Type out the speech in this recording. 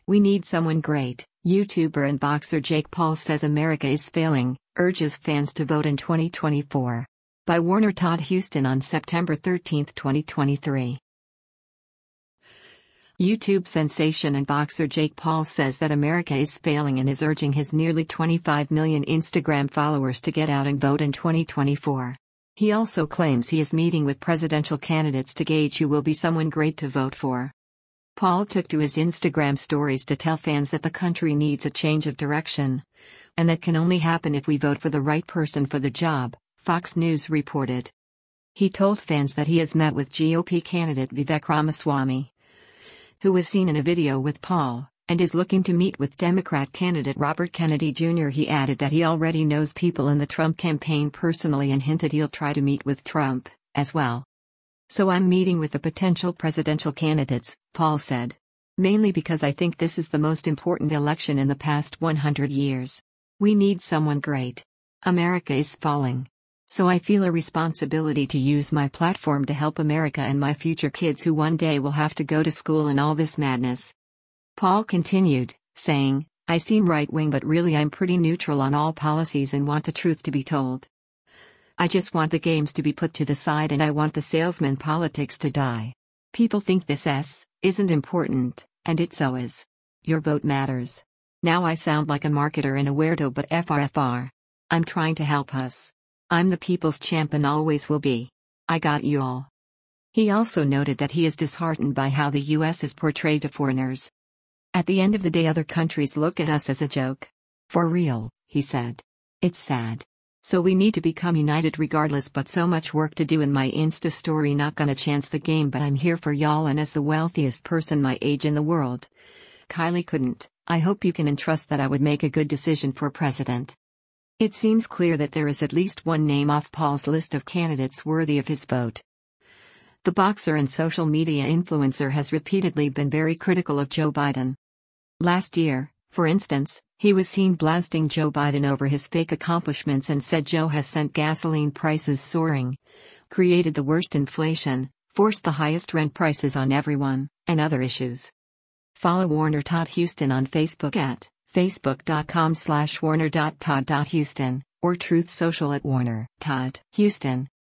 We need someone great. YouTuber and boxer Jake Paul says America is failing, urges fans to vote in 2024. By Warner Todd Houston on September 13, 2023. YouTube sensation and boxer Jake Paul says that America is failing and is urging his nearly 25 million Instagram followers to get out and vote in 2024. He also claims he is meeting with presidential candidates to gauge who will be someone great to vote for. Paul took to his Instagram stories to tell fans that the country needs a change of direction. And that can only happen if we vote for the right person for the job, Fox News reported. He told fans that he has met with GOP candidate Vivek Ramaswamy, who was seen in a video with Paul, and is looking to meet with Democrat candidate Robert Kennedy Jr. He added that he already knows people in the Trump campaign personally and hinted he'll try to meet with Trump, as well. So I'm meeting with the potential presidential candidates, Paul said. Mainly because I think this is the most important election in the past 100 years. We need someone great. America is falling. So I feel a responsibility to use my platform to help America and my future kids who one day will have to go to school in all this madness. Paul continued, saying, I seem right-wing but really I'm pretty neutral on all policies and want the truth to be told. I just want the games to be put to the side and I want the salesman politics to die. People think this isn't important, and it so is. Your vote matters. Now I sound like a marketer and a weirdo but FRFR. I'm trying to help us. I'm the people's champ and always will be. I got you all. He also noted that he is disheartened by how the US is portrayed to foreigners. At the end of the day other countries look at us as a joke. For real, he said. It's sad. So we need to become united regardless but so much work to do in my Insta story not gonna chance the game but I'm here for y'all and as the wealthiest person my age in the world. Kylie couldn't, I hope you can entrust that I would make a good decision for president. It seems clear that there is at least one name off Paul's list of candidates worthy of his vote. The boxer and social media influencer has repeatedly been very critical of Joe Biden. Last year, for instance, he was seen blasting Joe Biden over his fake accomplishments and said Joe has sent gasoline prices soaring, created the worst inflation, forced the highest rent prices on everyone, and other issues. Follow Warner Todd Houston on Facebook at facebook.com/warner.todd.houston or Truth Social at Warner Todd Houston.